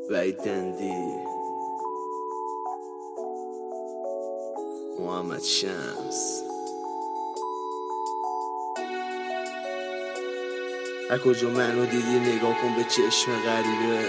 وحید دندی، محمد شمس. هر کجا منو دیدی نگاه کن به چشم غریبه.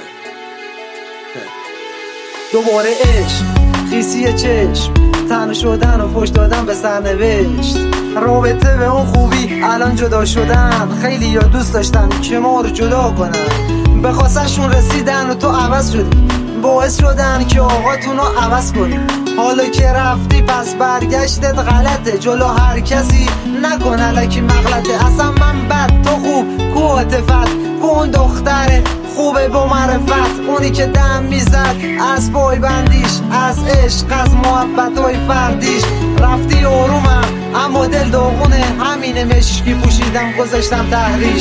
دوباره عشق، خیسی چشم، تنها شدن و فوش دادن به سرنوشت. رابطه به اون خوبی الان جدا شدن. خیلی یا دوست داشتن که ما رو جدا کنن، به خواستشون رسیدن و تو عوض شدی، باعث شدن که آقاتون رو عوض کنی. حالا که رفتی پس برگشتت غلطه، جلو هر کسی نکن الکی مغلطه. اصلا من بد تو خوب، کو عاطفت، کو اون دختره خوبه با معرفت، اونی که دم میزد از پای بندیش، از عشق، از محبت های فردیش. رفتی آرومم اما دل داغونه، همینه مشکی پوشیدم گذاشتم تحریش.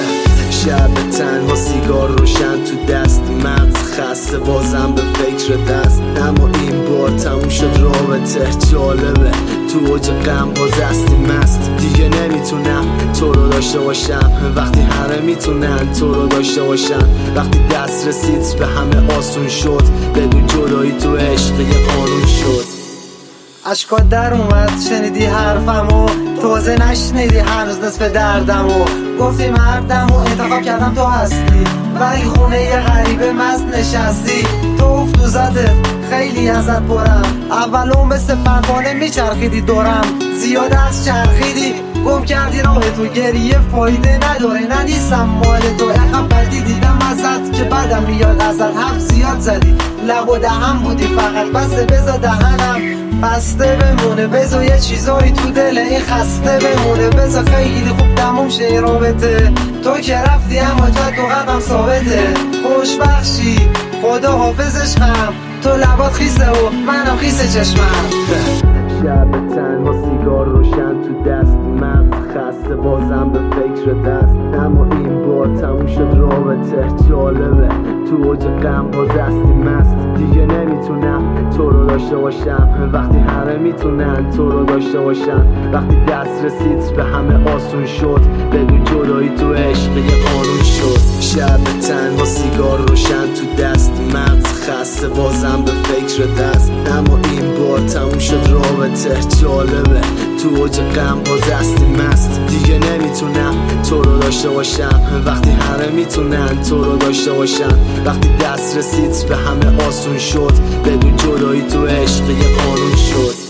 شب تنها سیگار روشن تو دست، مغز خسته بازم به فکر دست. اما این بار تموم شد رابطه، جالبه تو اوج غم باز هستی مست. دیگه نمیتونم تو رو داشته باشم وقتی همه میتونن تو رو داشته باشن. وقتی دست رسید به همه آسون شد، بدون جدایی تو عشق یه قانون شد. اشکات در اومد شنیدی حرفمو، تازه نشنیدی هنوز نصف دردمو. گفتی مردمو انتخاب کردم تو هستی، ولی خونه یه غریبه مست نشستی. تو افتو زدت خیلی ازت برم، اولو مثل پروانه میچرخیدی دورم. زیاد از چرخیدی گم کردی راه تو، گریه فایده نداره نه نیستم مال تو. عقب بدی دیدم ازت که بدم میاد ازت، حرف زیاد زدی لب و دهن بودی فقط، بسته بذار دهنم بسته بمونه، بذار یه چیزایی تو دل این خسته بمونه. بذار خیلی خوب تموم شه رابطه، تو که رفتی اما جد و قلبم ثابته. خوش بخشی خدا حافظش خم، تو لبات خیسه و منم خیسه چشمم. شب تنها سیگار روشن تو دست، مغز خسته بازم به فکر دست. اما این بار تموم شد رابطه، جالبه تو اوج غم باز هستی مست. دیگه نمیتونم تو رو داشته باشم وقتی همه میتونن تو رو داشته باشن. وقتی دست رسید به همه آسون شد، بدون جدایی تو عشق یه قانون شد. شب تنها سیگار روشن تو دست، مغز خسته بازم به فکر دست. اما این بار تموم شد رابطه، جالبه تو اوج غم باز هستی مست. دیگه نمیتونم تو رو داشته باشم وقتی همه میتونن تو رو داشته باشن. وقتی دست رسید به همه آسون شد، بدون جدایی تو عشق یه قانون شد.